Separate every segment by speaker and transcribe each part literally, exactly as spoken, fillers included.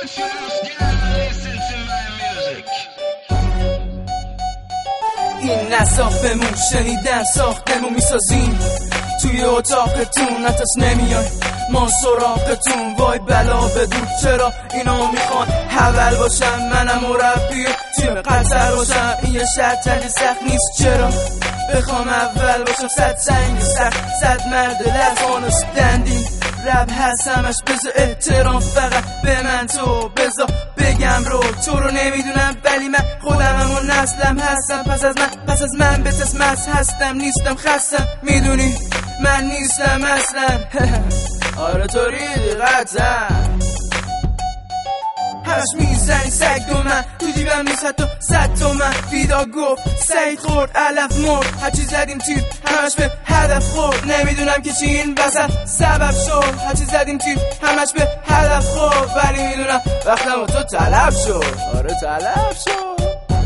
Speaker 1: این نساخمون شنیدن ساختمون میسازیم توی اتاقتون نتاس نمیای ما سراغتون وای بلا بدون چرا اینا میخوان حول باشم منم مربی تیم قطر باشم این یه شرطنی سخت نیست چرا بخوام اول باشم صد سنگ سخت صد مرد لحظانش دندین رب هست همش بذار احترام فقط به من تو بذار بگم رو تو رو نمیدونم ولی من خودم و نسلم هستم پس از من پس از من بتسمس هستم نیستم خستم میدونی من نیستم اصلا آره تو ریدی قطعا همش میزنی سگ دو من تو جیبم نیست حتی صد تومن فیدا گفت سعید خورد علف مرد هرچی زدیم تیر همش به هدف خورد نمیدونم که چی این وسط سبب شد هرچی زدیم تیر همش به هدف خورد ولی میدونم وقتم تو طلب شد آره طلب شد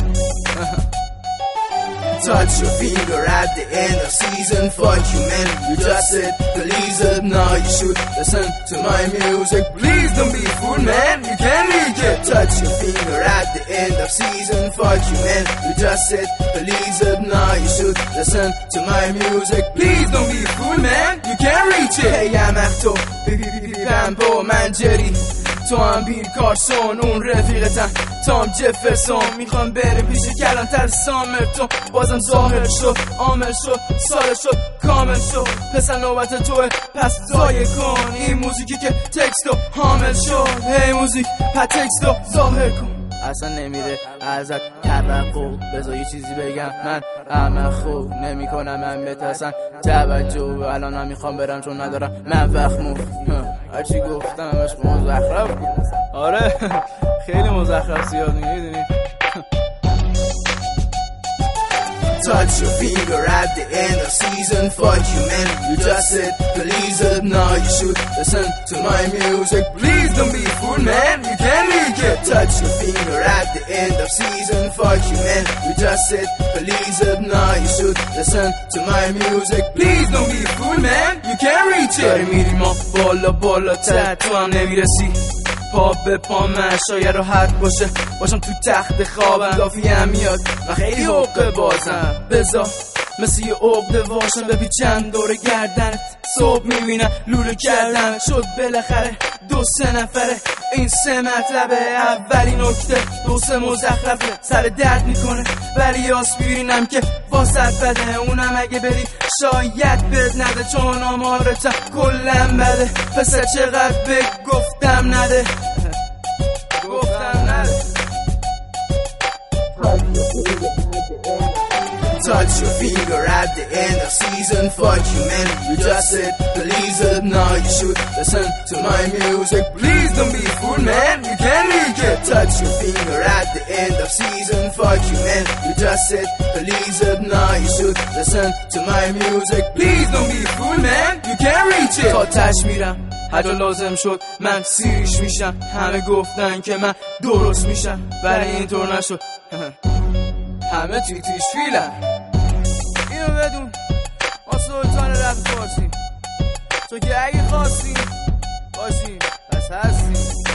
Speaker 2: Touch your finger at the end of season. Fuck you man, you just said please it. Now you should listen to my music. Please don't be a fool man, you can't leak it. Touch your finger at the end of season. Fuck you man, you just said please it. Now you should listen to my music. Please don't be a fool man, you can't reach it. Hey I'm اختو بی بی بی بی بمبو من جری تو هم بیر کارسون اون رفیقتن تام جفرسون میخوام بریم پیش کلانتر سامرتون بازم ظاهر شد عامل شد سال شد کامل شد پسر نوبت توه پس ضایع کن این موزیکی که تکستو حامل شد هی موزیک پس تکستو ظاهر کن
Speaker 1: اصلا نمیره ازت توقع بذار یه چیزی بگم من همه خوب نمی کنم من بترسن توجه الان هم میخوام برم چون ندارم من وقت مو هرچی گفتم همش مزخرف آره خیلی مزخرف زیاد میدونی
Speaker 2: Touch your finger at the end of season. Fuck you man, you just said please it. Now you should listen to my music. Please don't be a fool man, you can't leak it. Touch your finger at the end of season. Fuck you man, you just said please it. Now you should listen to my music. Please don't be a fool man, you can't reach it.
Speaker 1: داری میری ما بالا بالا تر تو هم نمیرسی پا به پا من شاید راحت باشه باشم تو تخت خوابم دافی هم میاد و خیلی حقه بازم بذار مثل یه عقده واشم بپیچن دور گردنت صبح میبینم لوله کردن شد بالاخره دو سه نفره این سه مطلبه اولی نکته دو سه مزخرفه سر درد میکنه ولی آسپرینم که واسط بده اونم اگه بری شاید بد نده چون آمارتم کلم بده پسر چقدر بگ گفتم نده گفتم نده
Speaker 2: Touch your finger at the end of season. Fuck you man, you just said please it. Now you should listen to my music. Please don't be a fool man, you can't leak it. Touch your finger at the end of season. Fuck you man, you just said please it. Now you should listen to my music. Please don't be a fool man, you can't reach it.
Speaker 1: تا تش میرم حتی لازم شد من سیریش میشم همه گفتن که من درست میشم ولی اینطور نشد همه توی تویش فیلم اینو بدون ما سلطان رپ فارسیم تو که اگه خواستیم باشیم پس هستیم